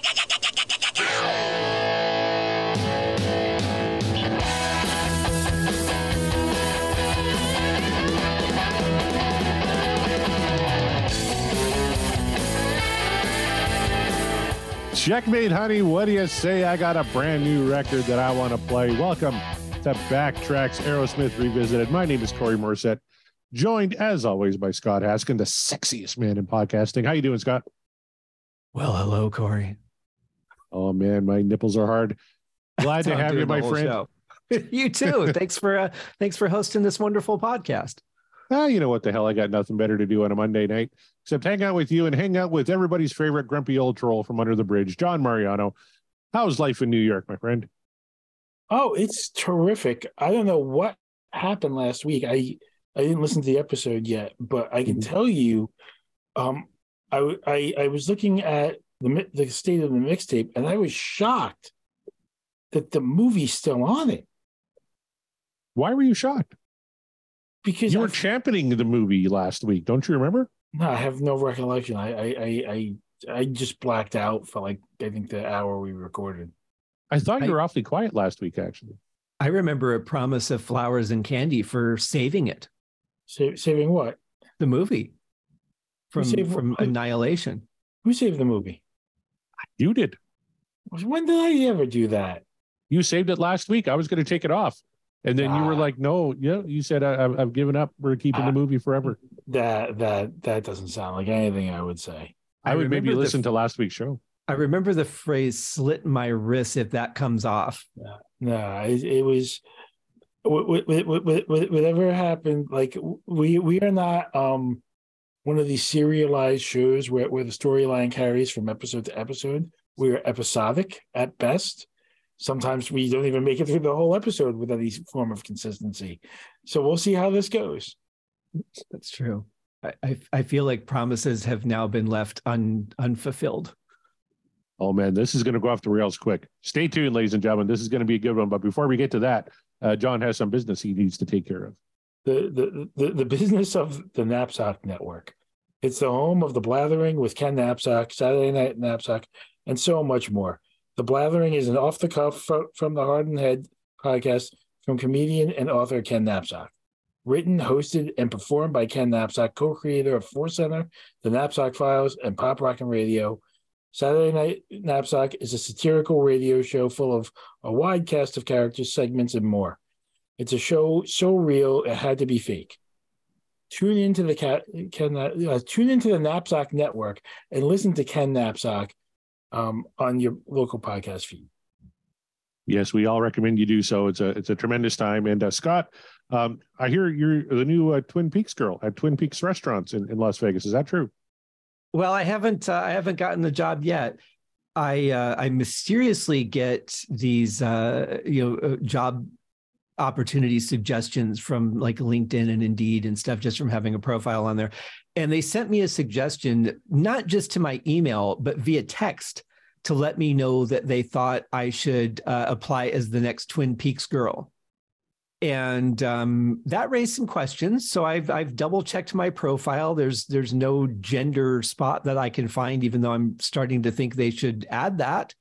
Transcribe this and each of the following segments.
Checkmate, honey. What do you say? I got a brand new record that I want to play. Welcome to Backtracks Aerosmith Revisited. My name is Corey Morissette, joined as always by Scott Haskin, the sexiest man in podcasting. How you doing, Scott? Well, hello, Corey. Oh man, my nipples are hard. Glad to have you, my friend. You too. Thanks for hosting this wonderful podcast. You know what the hell? I got nothing better to do on a Monday night except hang out with you and hang out with everybody's favorite grumpy old troll from under the bridge, John Mariano. How's life in New York, my friend? Oh, it's terrific. I don't know what happened last week. I didn't listen to the episode yet, but I can tell you, I was looking at the state of the mixtape, and I was shocked that the movie's still on it. Why were you shocked? Because you were championing the movie last week, don't you remember? No, I have no recollection. I just blacked out for I think the hour we recorded. I thought you were awfully quiet last week, actually. I remember a promise of flowers and candy for saving it. Saving what? The movie from Annihilation. Who saved the movie? You did. When did I ever do that? You saved it last week. I was going to take it off. And then you were like, no, you said, I've given up. We're keeping the movie forever. That doesn't sound like anything I would say. I would maybe listen to last week's show. I remember the phrase "slit my wrist" if that comes off. No, it was whatever happened. Like we are not one of these serialized shows where the storyline carries from episode to episode. We are episodic at best. Sometimes we don't even make it through the whole episode with any form of consistency. So we'll see how this goes. That's true. I feel like promises have now been left unfulfilled. Oh, man, this is going to go off the rails quick. Stay tuned, ladies and gentlemen. This is going to be a good one. But before we get to that, John has some business he needs to take care of. The business of the Knapsack Network. It's the home of The Blathering with Ken Knapsack, Saturday Night Knapsack, and so much more. The Blathering is an off-the-cuff from the Hard and Head podcast from comedian and author Ken Knapsack. Written, hosted, and performed by Ken Knapsack, co-creator of Force Center, The Knapsack Files, and Pop Rockin' Radio. Saturday Night Knapsack is a satirical radio show full of a wide cast of characters, segments, and more. It's a show so real it had to be fake. Tune into the Knapsack Network and listen to Ken Knapsack on your local podcast feed. Yes, we all recommend you do so. It's a tremendous time. And Scott, I hear you're the new Twin Peaks girl at Twin Peaks restaurants in Las Vegas. Is that true? Well, I haven't gotten the job yet. I mysteriously get these job opportunity suggestions from like LinkedIn and Indeed and stuff just from having a profile on there. And they sent me a suggestion, not just to my email, but via text to let me know that they thought I should apply as the next Twin Peaks girl. And that raised some questions. So I've double checked my profile. There's no gender spot that I can find, even though I'm starting to think they should add that.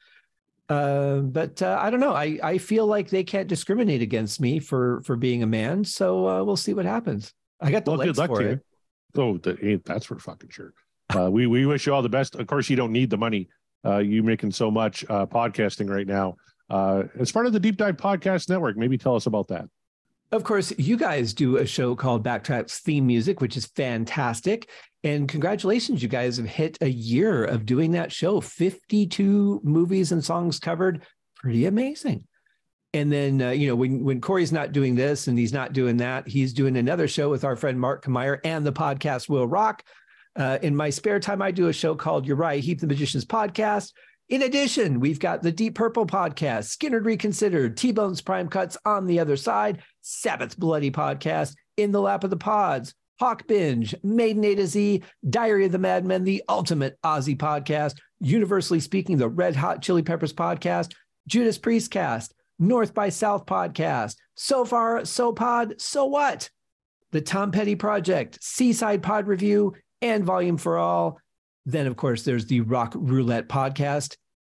But I don't know. I feel like they can't discriminate against me for being a man. So we'll see what happens. I got the legs for it. Oh, that's for fucking sure. We wish you all the best. Of course, you don't need the money. You're making so much podcasting right now. As part of the Deep Dive Podcast Network, maybe tell us about that. Of course, you guys do a show called Backtracks Theme Music, which is fantastic. And congratulations, you guys have hit a year of doing that show. 52 movies and songs covered. Pretty amazing. And then, when Corey's not doing this and he's not doing that, he's doing another show with our friend Mark Kmeyer and the podcast Will Rock. In my spare time, I do a show called Uriah Heep the Magician's Podcast. In addition, we've got the Deep Purple Podcast, Skinner Reconsidered, T-Bone's Prime Cuts on the Other Side, Sabbath's Bloody Podcast, In the Lap of the Pods, Hawk Binge, Maiden A to Z, Diary of the Madmen, the Ultimate Aussie Podcast, Universally Speaking, the Red Hot Chili Peppers Podcast, Judas Priest Cast, North by South Podcast, So Far, So Pod, So What? The Tom Petty Project, Seaside Pod Review, and Volume for All. Then, of course, there's the Rock Roulette Podcast.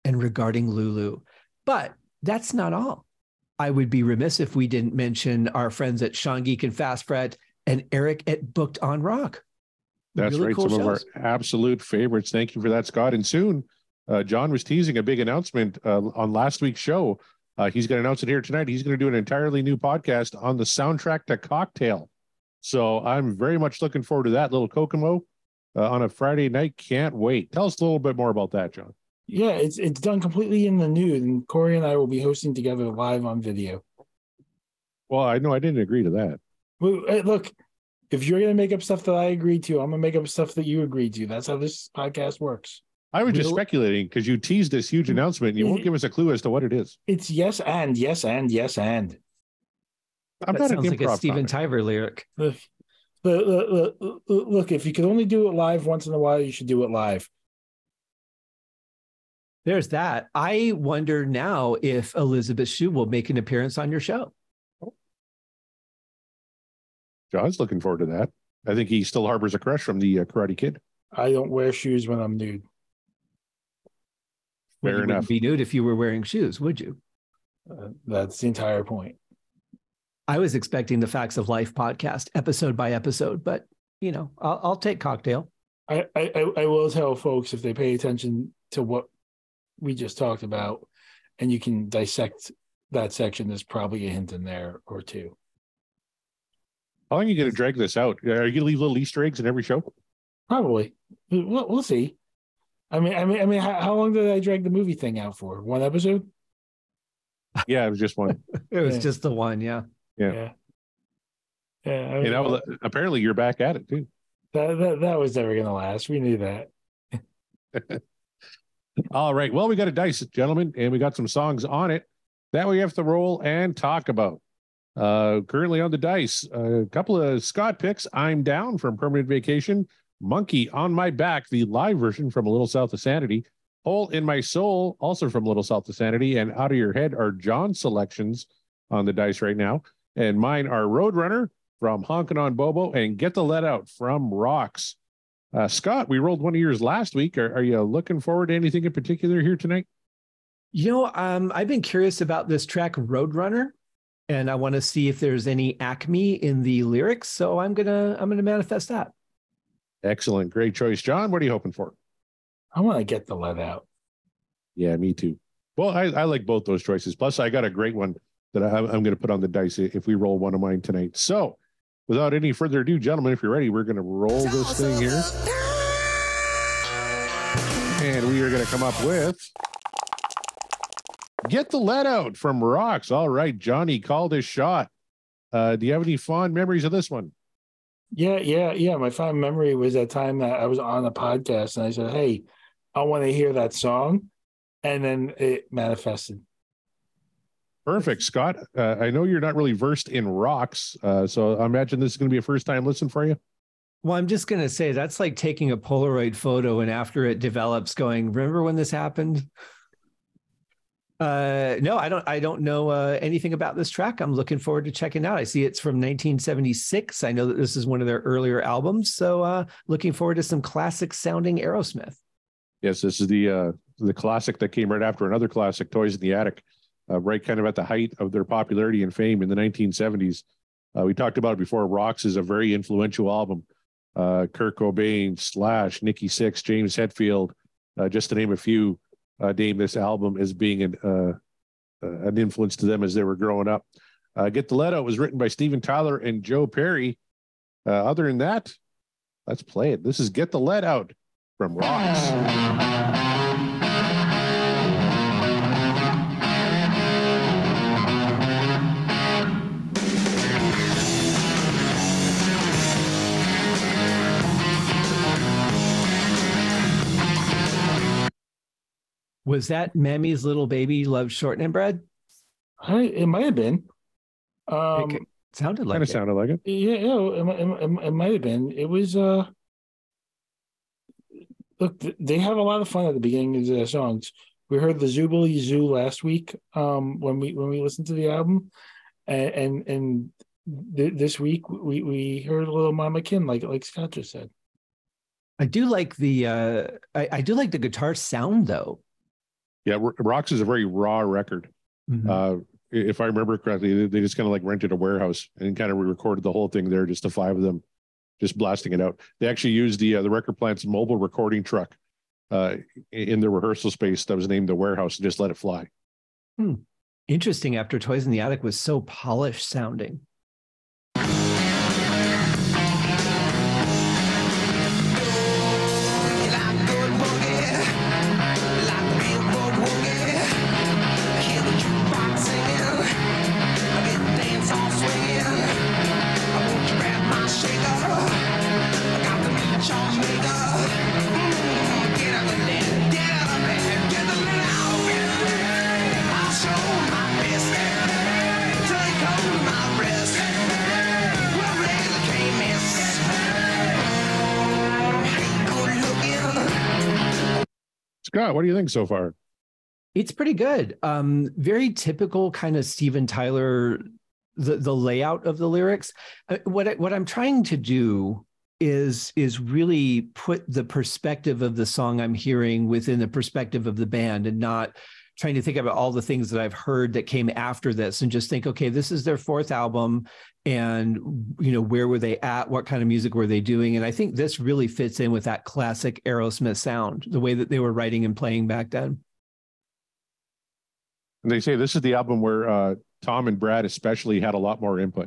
and regarding Lulu. But that's not all. I would be remiss if we didn't mention our friends at Sean Geek and Fast Fret and Eric at Booked on Rock. That's really right. Cool Some shows. Of our absolute favorites. Thank you for that, Scott. And soon, John was teasing a big announcement on last week's show. He's going to announce it here tonight. He's going to do an entirely new podcast on the soundtrack to Cocktail. So I'm very much looking forward to that. Little Kokomo on a Friday night. Can't wait. Tell us a little bit more about that, John. Yeah, it's done completely in the nude, and Corey and I will be hosting together live on video. Well, I know I didn't agree to that. Well, hey, look, if you're going to make up stuff that I agreed to, I'm going to make up stuff that you agreed to. That's how this podcast works. I was just speculating because you teased this huge announcement and you won't give us a clue as to what it is. It's yes and, yes and, yes and. That sounds like a Steven Tyler lyric. Look, if you could only do it live once in a while, you should do it live. There's that. I wonder now if Elizabeth Shue will make an appearance on your show. John's looking forward to that. I think he still harbors a crush from the Karate Kid. I don't wear shoes when I'm nude. Fair enough. You wouldn't be nude if you were wearing shoes, would you? That's the entire point. I was expecting the Facts of Life podcast episode by episode, but I'll take Cocktail. I will tell folks, if they pay attention to what we just talked about, and you can dissect that section, there's probably a hint in there or two. How long are you going to drag this out? Are you going to leave little Easter eggs in every show? Probably. We'll see. I mean, how long did I drag the movie thing out for? One episode? Yeah, it was just one. It was just the one. Yeah. Apparently you're back at it too. That was never going to last. We knew that. All right. Well, we got a dice, gentlemen, and we got some songs on it that we have to roll and talk about. Currently on the dice, a couple of Scott picks. I'm Down from Permanent Vacation. Monkey on My Back, the live version from A Little South of Sanity. Hole in My Soul, also from Little South of Sanity. And Out of Your Head are John's selections on the dice right now. And mine are Roadrunner from Honkin' on Bobo and Get the Let Out from Rocks. Scott, we rolled one of yours last week. Are you looking forward to anything in particular here tonight? I've been curious about this track Roadrunner, and I want to see if there's any Acme in the lyrics. So I'm gonna manifest that. Excellent. Great choice. John, what are you hoping for? I want to Get the Let Out. Yeah, me too. Well, I like both those choices. Plus, I got a great one that I'm going to put on the dice if we roll one of mine tonight. So without any further ado, gentlemen, if you're ready, we're going to roll this thing here. And we are going to come up with Get the Let Out from Rocks. All right, Johnny called his shot. Do you have any fond memories of this one? Yeah. My fond memory was that time that I was on a podcast and I said, hey, I want to hear that song. And then it manifested. Perfect, Scott. I know you're not really versed in rocks, so I imagine this is going to be a first-time listen for you. Well, I'm just going to say that's like taking a Polaroid photo and after it develops going, remember when this happened? No, I don't know anything about this track. I'm looking forward to checking it out. I see it's from 1976. I know that this is one of their earlier albums. So looking forward to some classic sounding Aerosmith. Yes, this is the classic that came right after another classic, Toys in the Attic, right kind of at the height of their popularity and fame in the 1970s. We talked about it before. Rocks is a very influential album. Kurt Cobain, Slash, Nikki Sixx, James Hetfield, just to name a few, named this album as being an influence to them as they were growing up. Get the Let Out was written by Steven Tyler and Joe Perry. Other than that, let's play it. This is Get the Let Out from Rocks. Was that Mammy's Little Baby Loves Shortening Bread? It might have been. It sounded like it. Sounded like it. Yeah, it might have been. It was. Look, they have a lot of fun at the beginning of their songs. We heard the Zoobilee Zoo last week when we listened to the album, and this week we heard a little Mama Kim, like Scott just said. I do like the I do like the guitar sound though. Yeah, Rocks is a very raw record. If I remember correctly, they just kind of like rented a warehouse and kind of recorded the whole thing there, just the five of them, just blasting it out. They actually used the record plant's mobile recording truck in the rehearsal space that was named the warehouse and just let it fly. Interesting. After Toys in the Attic was so polished sounding. Scott, what do you think so far? It's pretty good. Very typical kind of Steven Tyler, the layout of the lyrics. What I'm trying to do is really put the perspective of the song I'm hearing within the perspective of the band, and not trying to think about all the things that I've heard that came after this, and just think, okay, this is their fourth album, and where were they at? What kind of music were they doing? And I think this really fits in with that classic Aerosmith sound, the way that they were writing and playing back then. And they say this is the album where Tom and Brad especially had a lot more input.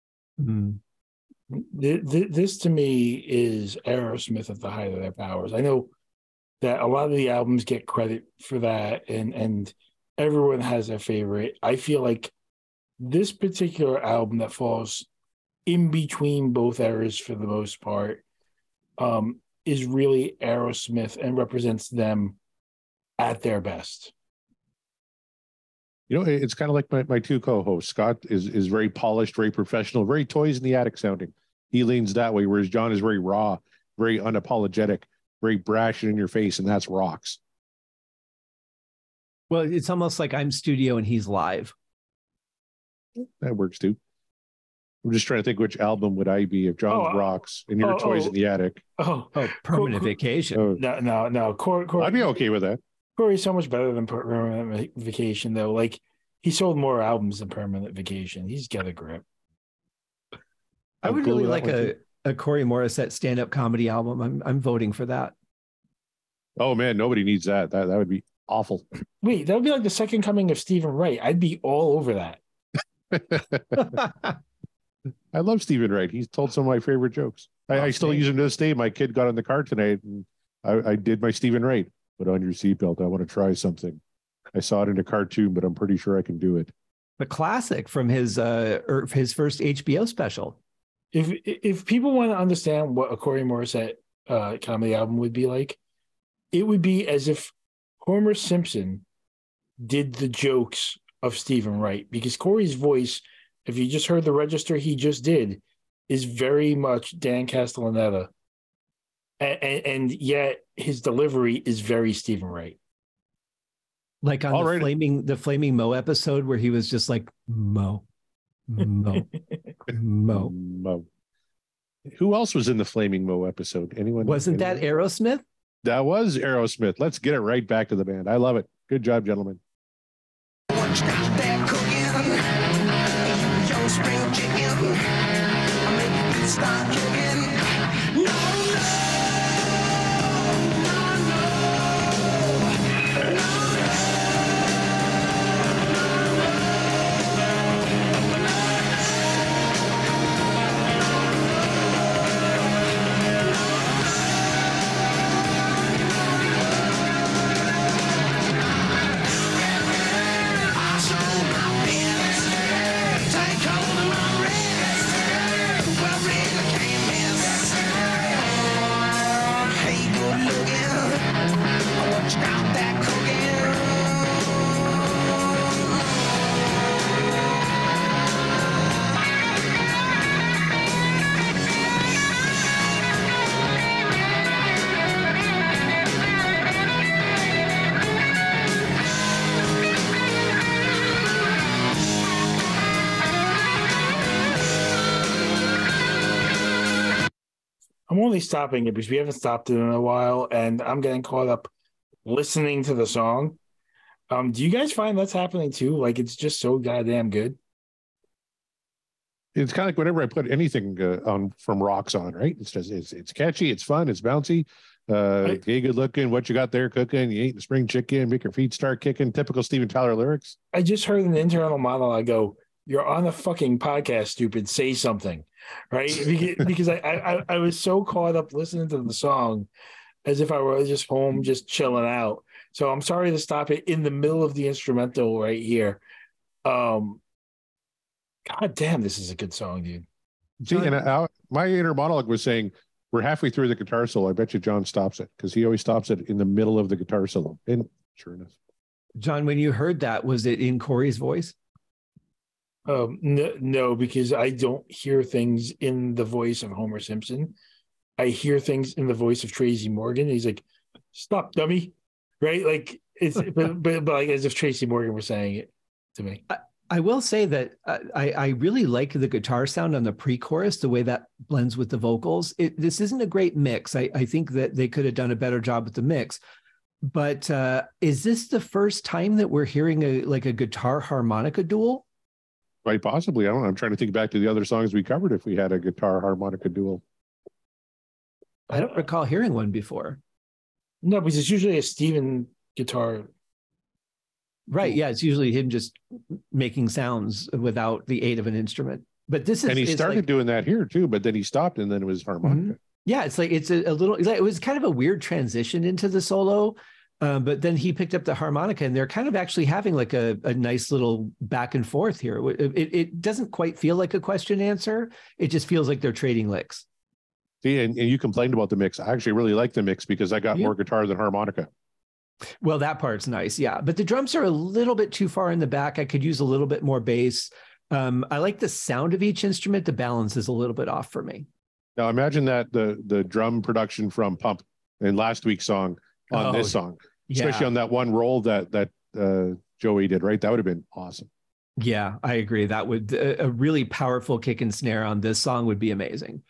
This to me is Aerosmith at the height of their powers. I know that a lot of the albums get credit for that, and everyone has their favorite. I feel like this particular album that falls in between both eras for the most part is really Aerosmith and represents them at their best. It's kind of like my two co-hosts. Scott is very polished, very professional, very Toys in the Attic sounding. He leans that way, whereas John is very raw, very unapologetic, very brash and in your face, and that's Rocks. Well, it's almost like I'm studio and he's live. That works too. I'm just trying to think which album would I be if John's Rocks and your Toys in the Attic. Permanent Vacation. No. Corey, I'd be okay with that. Corey's so much better than Permanent Vacation, though. Like, he sold more albums than Permanent Vacation. He's got a grip. I would really like a Corey Morissette stand-up comedy album. I'm voting for that. Oh man, nobody needs that. That would be awful. Wait, that would be like the second coming of Stephen Wright. I'd be all over that. I love Stephen Wright. He's told some of my favorite jokes. I still use him to this day. My kid got in the car tonight, and I did my Stephen Wright. Put on your seatbelt. I want to try something. I saw it in a cartoon, but I'm pretty sure I can do it. The classic from his first HBO special. If people want to understand what a Corey Morissette comedy album would be like, it would be as if Homer Simpson did the jokes of Stephen Wright, because Corey's voice, if you just heard the register he just did, is very much Dan Castellaneta, and yet his delivery is very Stephen Wright. Like on the Flaming Moe episode where he was just like, Mo. Who else was in the Flaming Moe episode? Anyone? Wasn't that Aerosmith? That was Aerosmith. Let's get it right back to the band. I love it. Good job, gentlemen. What you got there cooking? Your spring chicken. Maybe you start cooking. No. I'm only stopping it because we haven't stopped it in a while, and I'm getting caught up listening to the song. Do you guys find that's happening too? Like it's just so goddamn good. It's kind of like whenever I put anything on from Rocks on, right? It's just it's catchy, it's fun, it's bouncy. Hey, good looking. What you got there cooking? You eating the spring chicken? Make your feet start kicking. Typical Steven Tyler lyrics. I just heard an internal monologue go, "You're on a fucking podcast, stupid. Say something," right? Because I was so caught up listening to the song as if I were just home, just chilling out. So I'm sorry to stop it in the middle of the instrumental right here. God damn, this is a good song, dude. See, and my inner monologue was saying, we're halfway through the guitar solo. I bet you John stops it because he always stops it in the middle of the guitar solo. And sure enough. John, when you heard that, was it in Corey's voice? No, because I don't hear things in the voice of Homer Simpson. I hear things in the voice of Tracy Morgan. He's like, "Stop, dummy!" Right? Like it's, but like as if Tracy Morgan were saying it to me. I will say that I really like the guitar sound on the pre-chorus, the way that blends with the vocals. This isn't a great mix. I think that they could have done a better job with the mix. But is this the first time that we're hearing a guitar harmonica duel? Quite possibly. I don't know. I'm trying to think back to the other songs we covered if we had a guitar harmonica duel. I don't recall hearing one before. No, because it's usually a Steven guitar. Right. Yeah. It's usually him just making sounds without the aid of an instrument. But this is. And he started like, doing that here too, but then he stopped and then it was harmonica. Mm-hmm. Yeah. It's like, it's a little, it was kind of a weird transition into the solo. But then he picked up the harmonica and they're kind of actually having like a nice little back and forth here. It doesn't quite feel like a question answer. It just feels like they're trading licks. See, and you complained about the mix. I actually really like the mix because I got more guitar than harmonica. Well, that part's nice. Yeah. But the drums are a little bit too far in the back. I could use a little bit more bass. I like the sound of each instrument. The balance is a little bit off for me. Now imagine that the drum production from Pump in last week's song on this song, especially on that one roll that Joey did, right? That would have been awesome. Yeah, I agree. That would a really powerful kick and snare on this song would be amazing.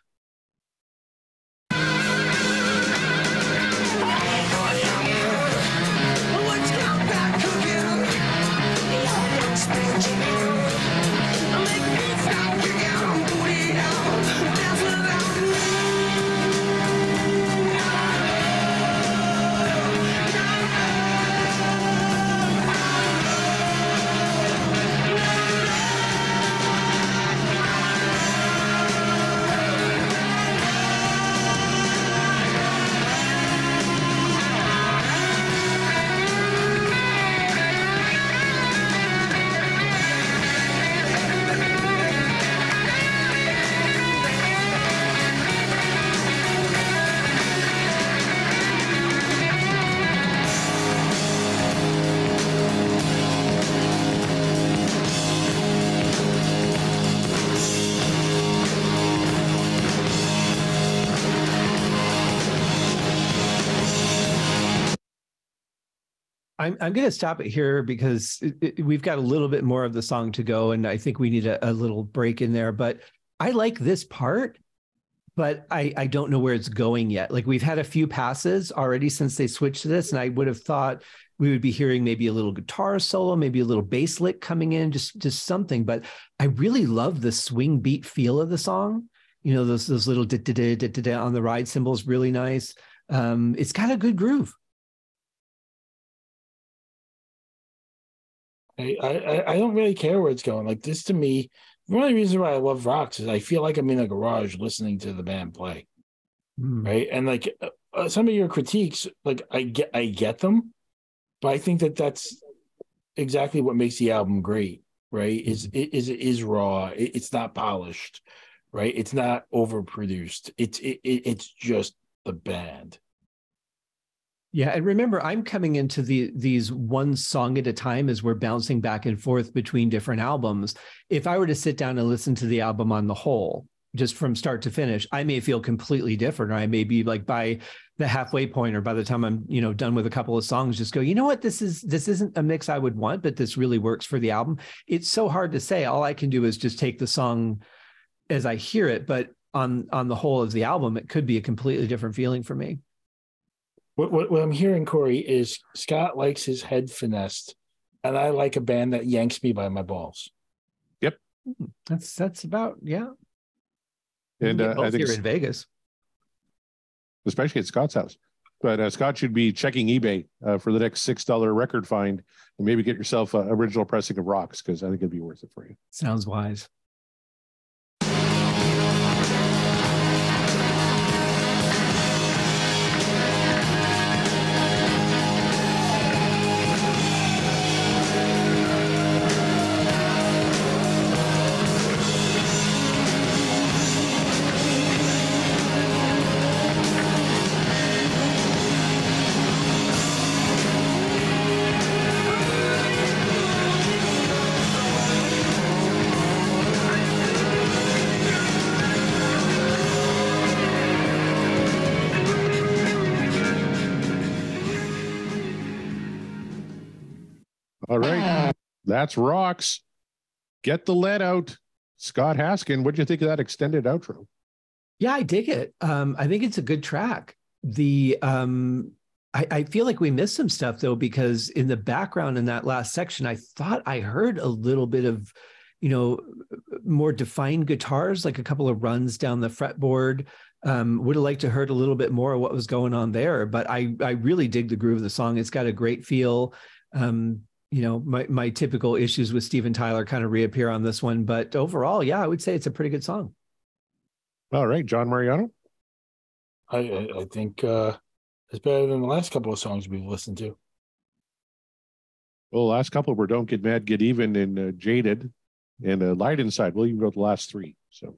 I'm going to stop it here because we've got a little bit more of the song to go, and I think we need a little break in there. But I like this part, but I don't know where it's going yet. Like we've had a few passes already since they switched to this, and I would have thought we would be hearing maybe a little guitar solo, maybe a little bass lick coming in, just something. But I really love the swing beat feel of the song. You know, those little da-da-da-da-da on the ride cymbals, really nice. It's got a good groove. I don't really care where it's going. Like this to me, one of the reasons why I love Rocks is I feel like I'm in a garage listening to the band play, right? And like some of your critiques, like I get them, but I think that that's exactly what makes the album great, right? It is raw. It's not polished, right? It's not overproduced. It's just the band. Yeah, and remember, I'm coming into these one song at a time as we're bouncing back and forth between different albums. If I were to sit down and listen to the album on the whole, just from start to finish, I may feel completely different, or I may be like by the halfway point, or by the time I'm done with a couple of songs, just go, you know what, this isn't a mix I would want, but this really works for the album. It's so hard to say. All I can do is just take the song as I hear it, but on the whole of the album, it could be a completely different feeling for me. What I'm hearing, Corey, is Scott likes his head finessed and I like a band that yanks me by my balls. That's about, yeah. And I Both think here in Vegas. especially at Scott's house. But Scott should be checking eBay for the next $6 record find and maybe get yourself an original pressing of Rocks, because I think it'd be worth it for you. Sounds wise. All right. That's Rocks. Get the Lead Out. Scott Haskin, what'd you think of that extended outro? Yeah, I dig it. I think it's a good track. I feel like we missed some stuff though, because in the background in that last section, I thought I heard a little bit of, more defined guitars, like a couple of runs down the fretboard. Would have liked to heard a little bit more of what was going on there, but I really dig the groove of the song. It's got a great feel. My typical issues with Steven Tyler kind of reappear on this one, but overall, yeah, I would say it's a pretty good song. All right, John Mariano. I think it's better than the last couple of songs we've listened to. Well, the last couple were Don't Get Mad, Get Even, and Jaded, and Light Inside. We'll even go to the last three. So,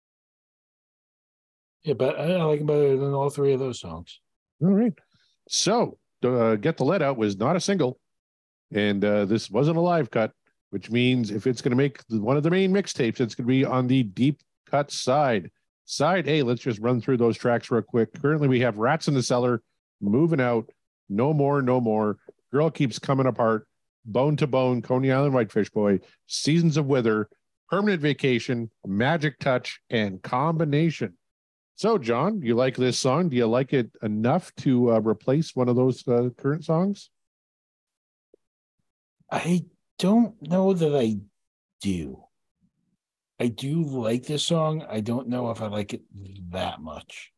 yeah, but I like it better than all three of those songs. all right. So, Get the Lead Out was not a single, and this wasn't a live cut, which means if it's going to make one of the main mixtapes, it's going to be on the deep cut side. Side A, let's just run through those tracks real quick. Currently, we have Rats in the Cellar, Moving Out, No More, No More, Girl Keeps Coming Apart, Bone to Bone, Coney Island Whitefish Boy, Seasons of Wither, Permanent Vacation, Magic Touch, and Combination. So, John, you like this song? Do you like it enough to replace one of those current songs? I don't know that I do. I do like this song. I don't know if I like it that much.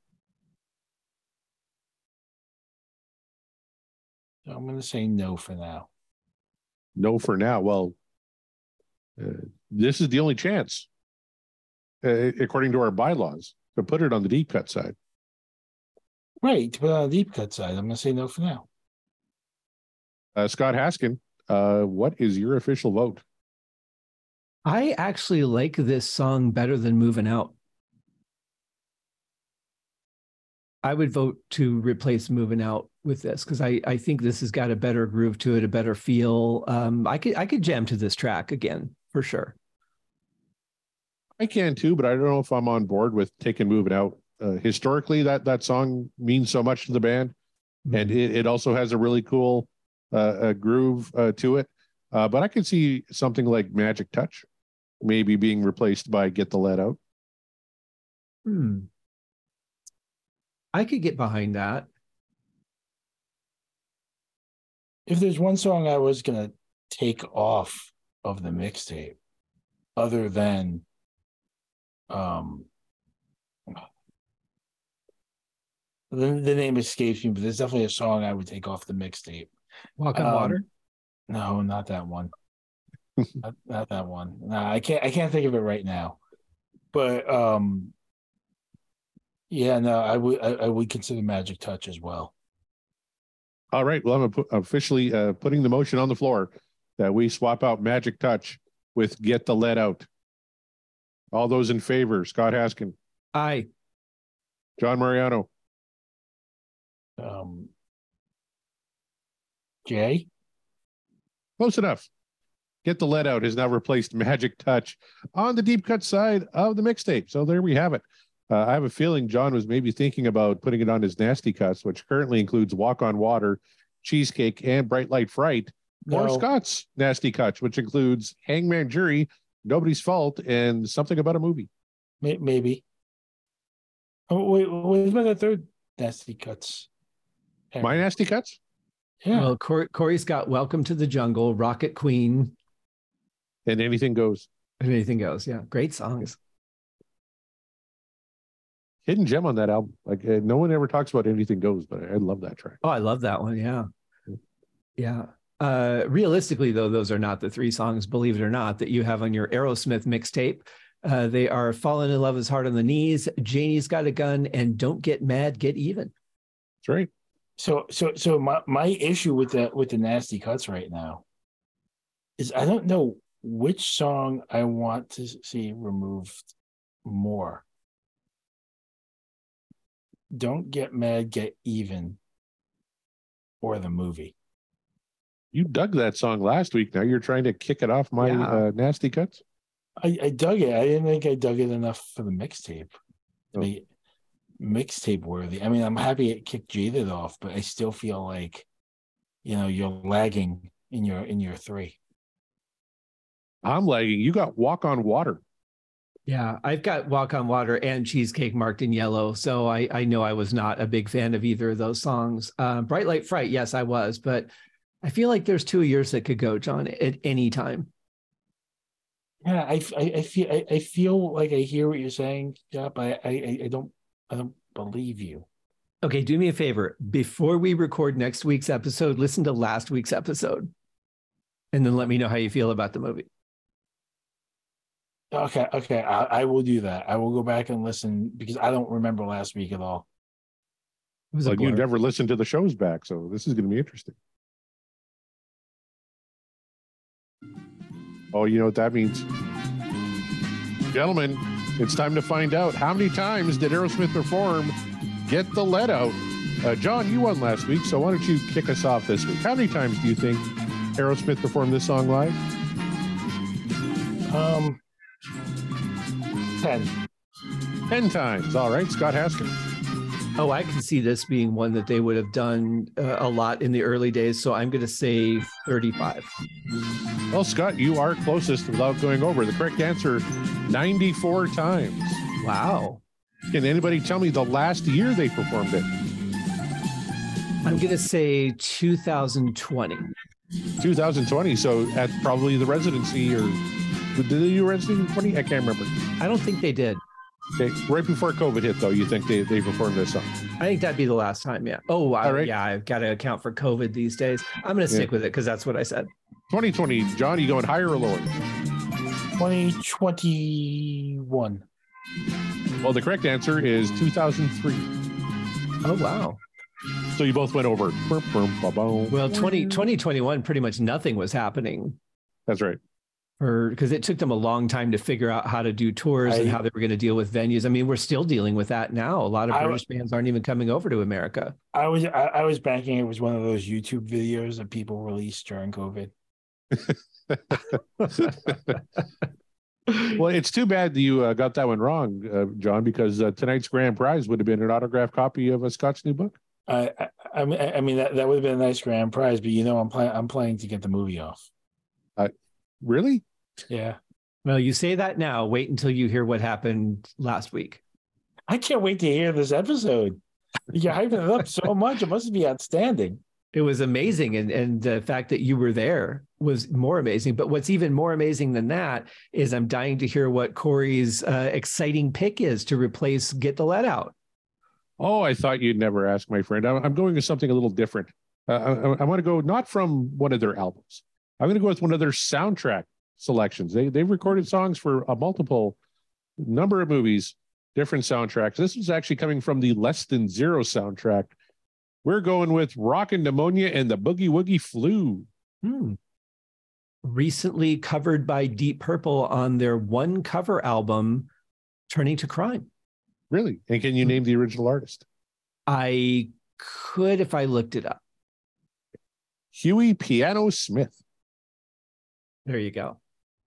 So I'm going to say no for now. No for now. Well, this is the only chance, according to our bylaws, to put it on the deep cut side. Right, to put it on the deep cut side, I'm going to say no for now. Scott Haskin, what is your official vote? I actually like this song better than Moving Out. I would vote to replace Moving Out with this because I think this has got a better groove to it, a better feel. I could jam to this track again for sure. I can too, but I don't know if I'm on board with taking Moving Out. Historically, that song means so much to the band, and it also has a really cool groove to it. But I can see something like Magic Touch maybe being replaced by Get the Lead Out. I could get behind that. If there's one song I was going to take off of the mixtape, other than the name escapes me, but there's definitely a song I would take off the mixtape. Walk on Water? No, not that one. not that one. No, I can't think of it right now. But yeah, no, I would consider Magic Touch as well. All right. Well, I'm officially putting the motion on the floor that we swap out Magic Touch with Get the Lead Out. All those in favor, Scott Haskin. Aye. John Mariano. Jay? Close enough. Get the Lead Out has now replaced Magic Touch on the deep cut side of the mixtape. So there we have it. I have a feeling John was maybe thinking about putting it on his nasty cuts, which currently includes Walk on Water, Cheesecake, and Bright Light Fright, or Scott's nasty cuts, which includes Hangman Jury, Nobody's Fault, and Something About a Movie. Maybe. Oh, wait, what about the third nasty cuts? My nasty cuts? Yeah. Well, Corey's got Welcome to the Jungle, Rocket Queen, And Anything Goes. and Anything Goes. Yeah, great songs. Hidden gem on that album. Like no one ever talks about Anything Goes, but I love that track. Oh, I love that one. Yeah. Yeah. Realistically, though, those are not the three songs, believe it or not, that you have on your Aerosmith mixtape. They are Falling in Love is Hard on the Knees, Janie's Got a Gun, and Don't Get Mad, Get Even. That's right. So my issue with the nasty cuts right now is I don't know which song I want to see removed more. Don't Get Mad, Get Even, or the movie. You dug that song last week. Now you're trying to kick it off my nasty cuts. I dug it. I didn't think I dug it enough for the mixtape to Oh. be mixtape worthy. I mean, I'm happy it kicked Jaded off, but I still feel like, you're lagging in your three. I'm lagging. You got Walk on Water. Yeah, I've got Walk on Water and Cheesecake marked in yellow. So I know I was not a big fan of either of those songs. Bright Light Fright, yes, I was, but I feel like there's 2 years that could go, John, at any time. Yeah, I feel like I hear what you're saying, yeah, but I don't believe you. Okay, do me a favor. Before we record next week's episode, listen to last week's episode, and then let me know how you feel about the movie. Okay, I will do that. I will go back and listen because I don't remember last week at all. It was a Like you blur. never listened to the shows back, so this is going to be interesting. Oh, you know what that means? Gentlemen, it's time to find out how many times did Aerosmith perform Get the Lead Out? John, you won last week, so why don't you kick us off this week? How many times do you think Aerosmith performed this song live? 10. 10 times. All right, Scott Haskins. Oh, I can see this being one that they would have done a lot in the early days. So I'm going to say 35. Well, Scott, you are closest without going over. The correct answer, 94 times. Wow. Can anybody tell me the last year they performed it? I'm going to say 2020. 2020. So at probably the residency, or did they do residency in 20? I can't remember. I don't think they did. Okay, right before COVID hit, though, you think they performed this song? I think that'd be the last time. Yeah. Oh, wow. All right. Yeah. I've got to account for COVID these days. I'm going to stick with it because that's what I said. 2020. John, you going higher or lower? 2021. Well, the correct answer is 2003. Oh, wow. So you both went over. Well, 2021, pretty much nothing was happening That's right. because it took them a long time to figure out how to do tours and how they were going to deal with venues. I mean, we're still dealing with that now. A lot of British bands aren't even coming over to America. I was banking it was one of those YouTube videos that people released during COVID. Well, it's too bad that you got that one wrong, John, because tonight's grand prize would have been an autographed copy of Scott's new book. I mean that would have been a nice grand prize, but I'm planning to get the movie off. Really? Yeah. Well, you say that now. Wait until you hear what happened last week. I can't wait to hear this episode. You're hyping it up so much. It must be outstanding. It was amazing. And the fact that you were there was more amazing. But what's even more amazing than that is I'm dying to hear what Corey's exciting pick is to replace Get the Lead Out. Oh, I thought you'd never ask, my friend. I'm going with something a little different. I want to go not from one of their albums. I'm going to go with one of their soundtrack selections. They've recorded songs for a multiple number of movies, different soundtracks. This was actually coming from the Less Than Zero soundtrack. We're going with Rockin' Pneumonia and the Boogie Woogie Flu. Recently covered by Deep Purple on their one cover album, Turning to Crime. Really? And can you name the original artist? I could if I looked it up. Huey Piano Smith. There you go.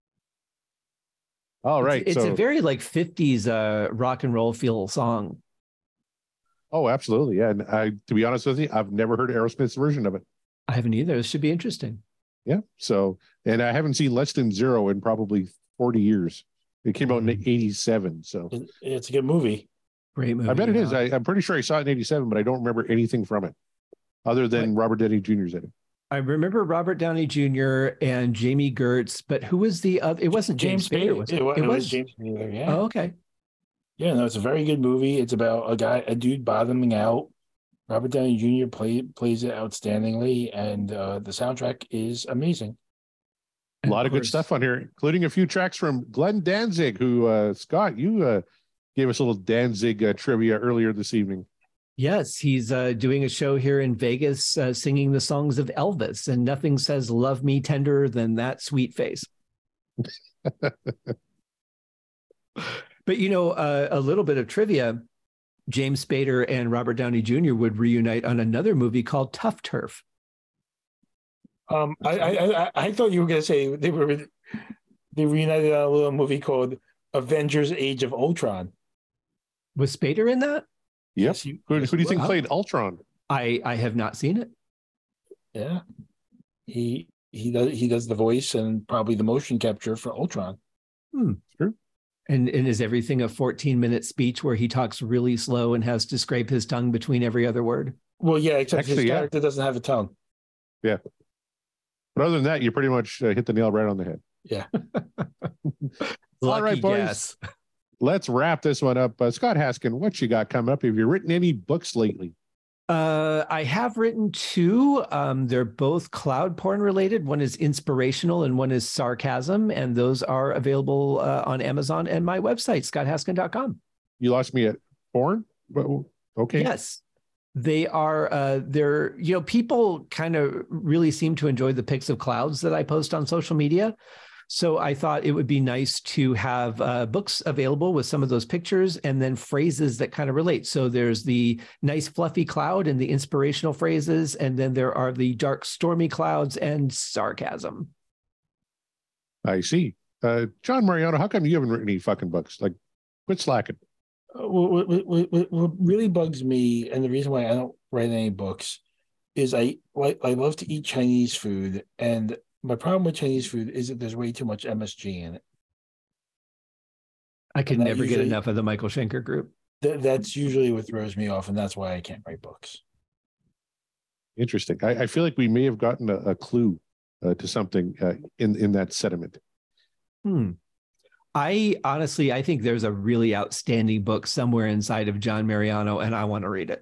All right. It's a very like 50s rock and roll feel song. Oh, absolutely. Yeah. And to be honest with you, I've never heard Aerosmith's version of it. I haven't either. This should be interesting. Yeah. So, and I haven't seen Less Than Zero in probably 40 years. It came out in 87. So It's a good movie. Great movie. I bet it is. I'm pretty sure I saw it in 87, but I don't remember anything from it. other than Robert Downey Jr.'s in it. I remember Robert Downey Jr. and Jamie Gertz, but who was the other? It wasn't James Spader, was it? It was James Spader, yeah. Oh, okay. Yeah, no, it's a very good movie. It's about a dude bottoming out. Robert Downey Jr. plays it outstandingly, and the soundtrack is amazing. A lot of good stuff on here, including a few tracks from Glenn Danzig, who, Scott, you gave us a little Danzig trivia earlier this evening. Yes, he's doing a show here in Vegas singing the songs of Elvis, and nothing says love me tenderer than that sweet face. But, you know, a little bit of trivia, James Spader and Robert Downey Jr. would reunite on another movie called Tough Turf. I thought you were going to say they reunited on a little movie called Avengers: Age of Ultron. Was Spader in that? Yes. Who do you think played Ultron? I have not seen it. Yeah, he does the voice and probably the motion capture for Ultron. True. And is everything a 14-minute speech where he talks really slow and has to scrape his tongue between every other word? Well, yeah, except his character doesn't have a tongue. Yeah. But other than that, you pretty much hit the nail right on the head. Yeah. All right, boys. Guess. Let's wrap this one up. Scott Haskin, what you got coming up? Have you written any books lately? I have written two. They're both cloud porn related. One is inspirational and one is sarcasm. And those are available on Amazon and my website, scotthaskin.com. You lost me at porn? Okay. Yes. They are, they're, you know, people kind of really seem to enjoy the pics of clouds that I post on social media. So I thought it would be nice to have books available with some of those pictures and then phrases that kind of relate. So there's the nice fluffy cloud and the inspirational phrases, and then there are the dark stormy clouds and sarcasm. I see. John Mariano, how come you haven't written any fucking books? Like, quit slacking. What really bugs me, and the reason why I don't write any books, is I love to eat Chinese food, and my problem with Chinese food is that there's way too much MSG in it. I could never get enough of the Michael Schenker group. That's usually what throws me off, and that's why I can't write books. Interesting. I feel like we may have gotten a clue to something in that sediment. I think there's a really outstanding book somewhere inside of John Mariano, and I want to read it.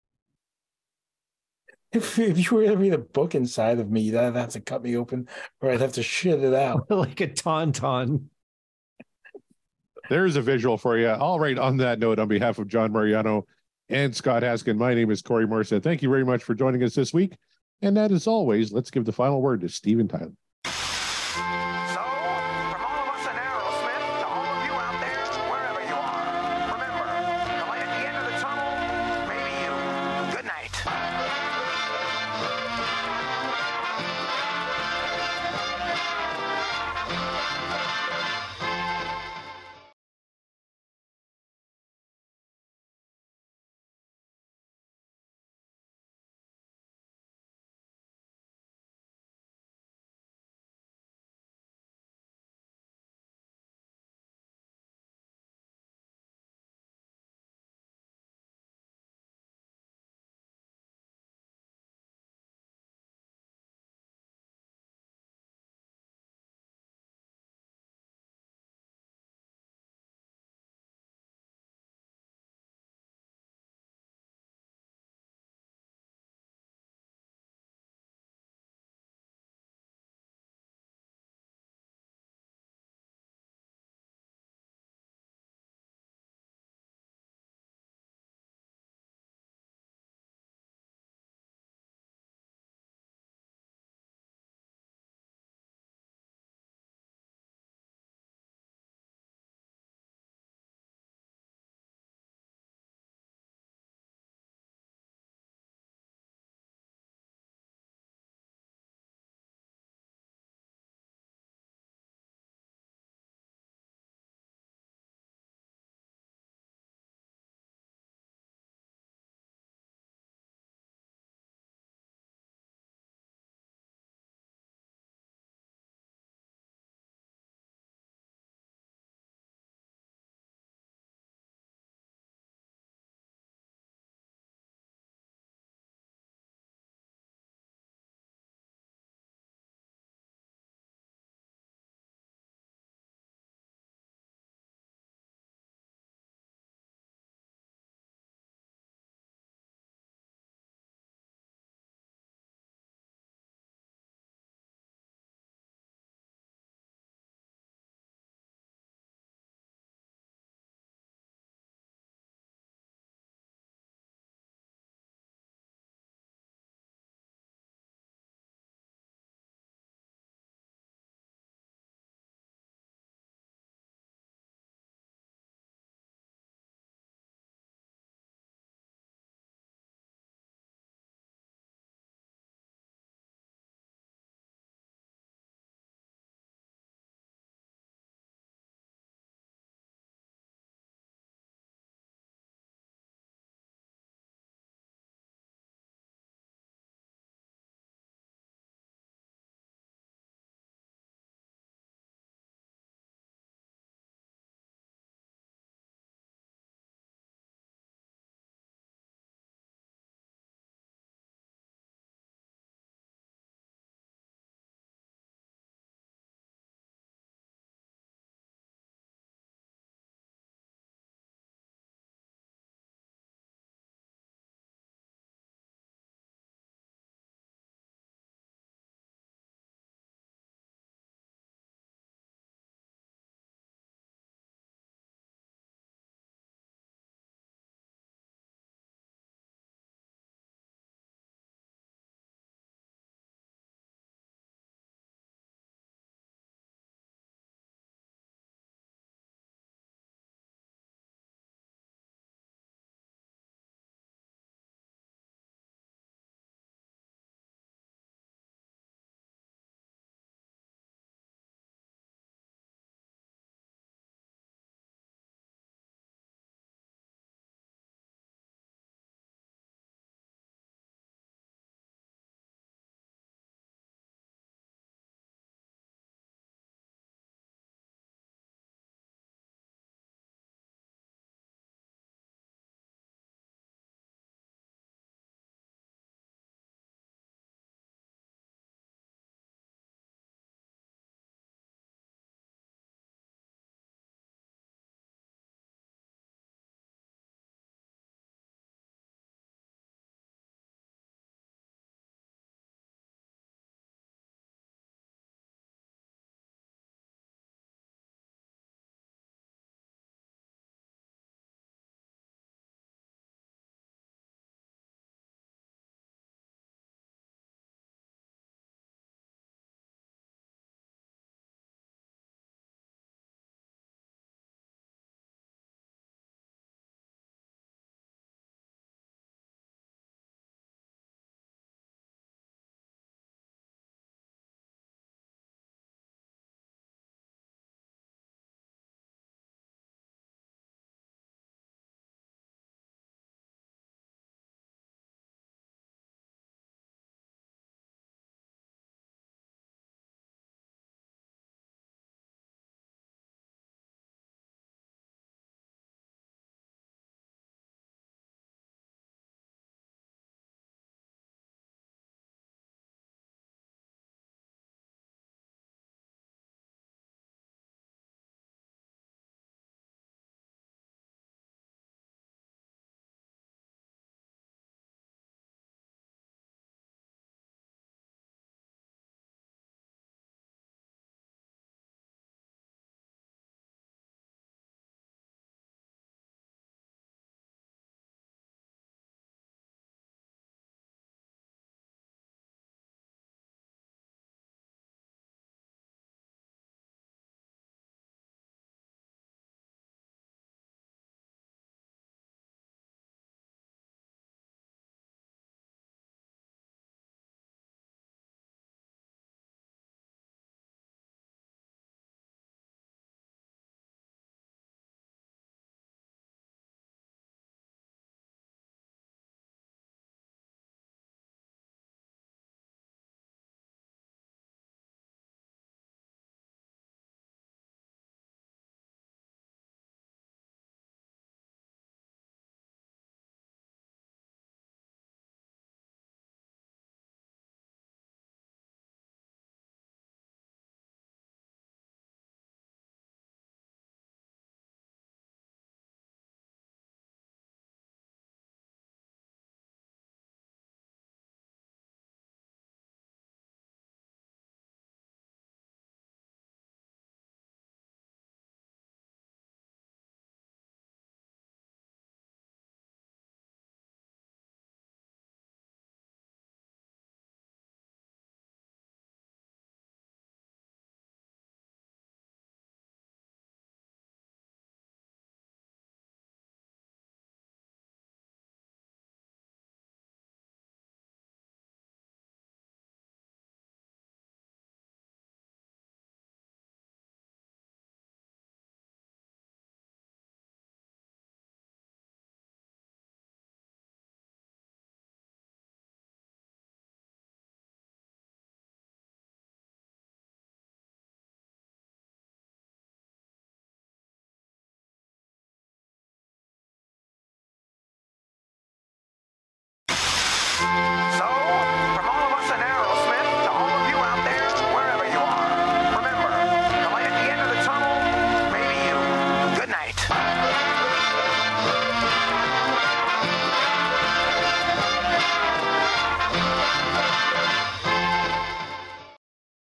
If you were to read a book inside of me, that'd have to cut me open, or I'd have to shit it out. Like a tauntaun. There's a visual for you. All right, on that note, on behalf of John Mariano and Scott Haskin, my name is Corey Morissette. Thank you very much for joining us this week. And that, as always, let's give the final word to Steven Tyler.